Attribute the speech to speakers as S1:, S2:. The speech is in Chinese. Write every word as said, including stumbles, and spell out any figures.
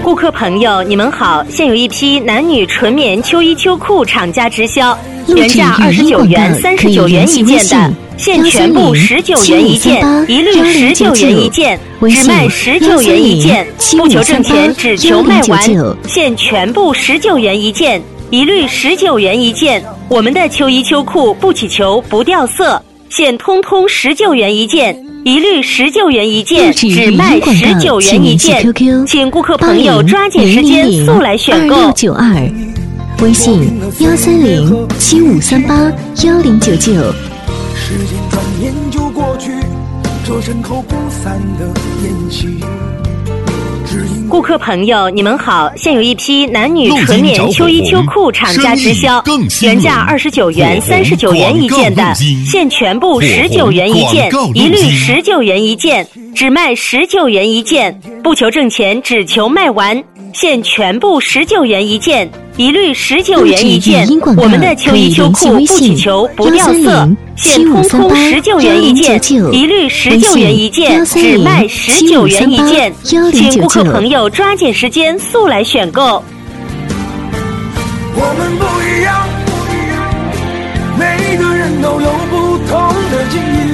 S1: 顾客朋友，你们好，现有一批男女纯棉秋衣秋裤厂家直销，原价二十九元、三十九元一件的，现全部十九元一件，一律十九元一件，只卖十九元一件，不求挣钱，只求卖完，现全部十九元一件，一律十九元一件。我们的秋衣秋裤不起球不掉色，现通通十九元一件，一律十九元一件，只卖十九元一件，请顾客朋友抓紧时间速来选购。
S2: 二六九二，微信幺三零七五三八幺零九九。
S3: 时间转眼就过去，这身后不散的宴席。
S1: 顾客朋友，你们好，现有一批男女纯棉秋衣秋裤厂家直销，原价二十九元、三十九元一件的，现全部十九元一件，一律十九元一件，只卖十九元一件，不求挣钱，只求卖完，现全部十九元一件，一律十九元一件。我们的秋衣秋裤不起球不掉色，现通通十九元一件，一律十九元一件，只卖十九元一件，请顾客朋友抓紧时间速来选购。
S3: 我们不一样，每个人都有不同的境遇。